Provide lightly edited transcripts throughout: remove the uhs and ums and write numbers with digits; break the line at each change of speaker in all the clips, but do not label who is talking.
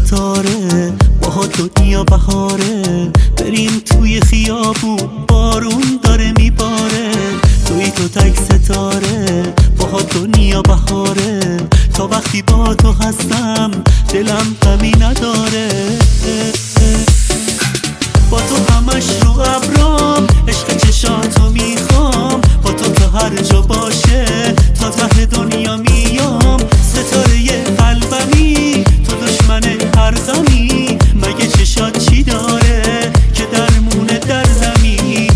ستاره، باها دنیا بهاره. بریم توی خیابون، بارون داره میباره. توی تو تک ستاره، باها دنیا بهاره. تا وقتی با تو هستم دلم غمی نداره. با تو همش رو ابرام، عشق چشاتو میخوام. با تو تا هر جا باشه، تا ته دنیا میام. ستاره قلبمی، تو دشمن هر غمی. مگه چشات چی داره که درمونه دردمی؟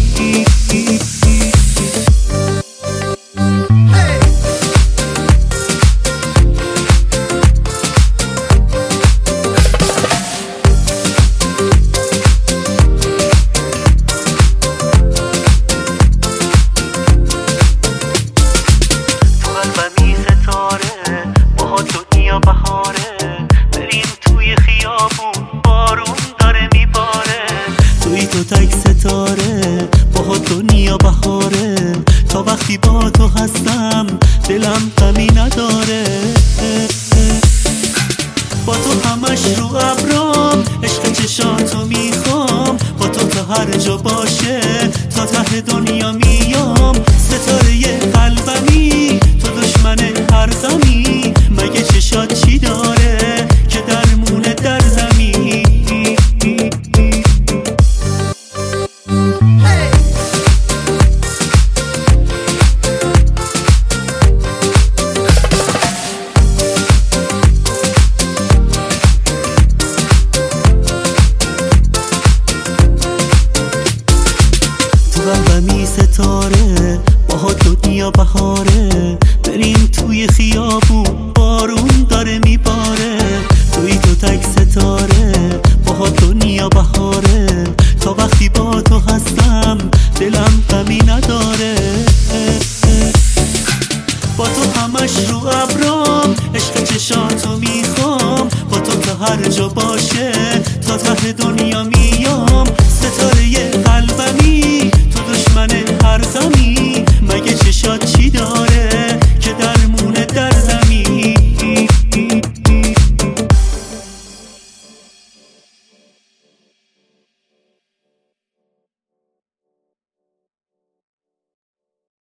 بهاره، بریم توی خیابون، بارون داره میباره. توی تو تک ستاره، با دنیا بهاره. تا وقتی با تو هستم دلم غمی نداره. با تو همش رو ابرام، عشق چشاتو میخوام. با تو تا هر جا باشه، تا ته دنیا میام. ستاره قلبمی، تو دشمن هر غمی. مگه چشات چی داره که درمونه دردمی؟ تو قلبمی ستاره، باها دنیا بهاره. بریم توی خیابون، بارون داره میباره. توی تو تک ستاره، باها دنیا بهاره. تا وقتی با تو هستم دلم غمی نداره. با تو همش رو ابرام، عشق چشاتو میخوام. با تو تا هر جا باشه، تا ته دنیا